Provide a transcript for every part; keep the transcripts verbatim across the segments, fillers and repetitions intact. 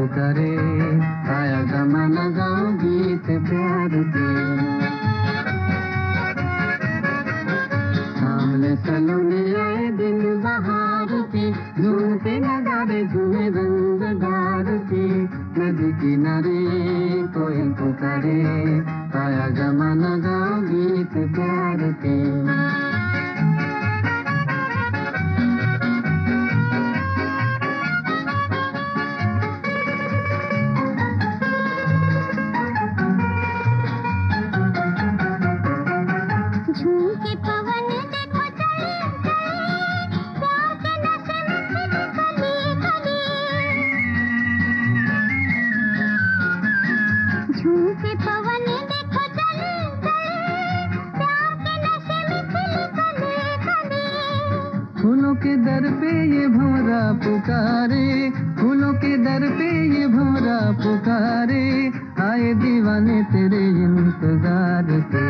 पुकारे, आया जमाना गाओ गीत प्यार के। सामने सलोने आए दिन बहार के, झूमते नगाड़े झूमे रंगदार के। नदी किनारे कोई पुकारे, आया जमाना गाओ गीत प्यार के। झूमके पवन देखो चले चले, प्यार के नशे में खिले कली कली। झूमके पवन देखो चले चले, प्यार के नशे में खिले कली कली। फूलों के दर पे ये भंवरा पुकारे, फूलों के दर पे ये भंवरा पुकारे, आए दीवाने तेरे इंतजार पे।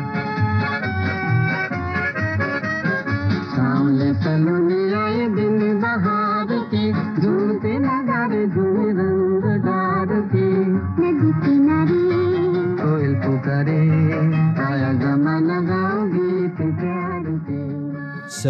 सामने सलोने आए दिन बहार के, झूमते नगाड़े झूमे रंगदार के। नदी के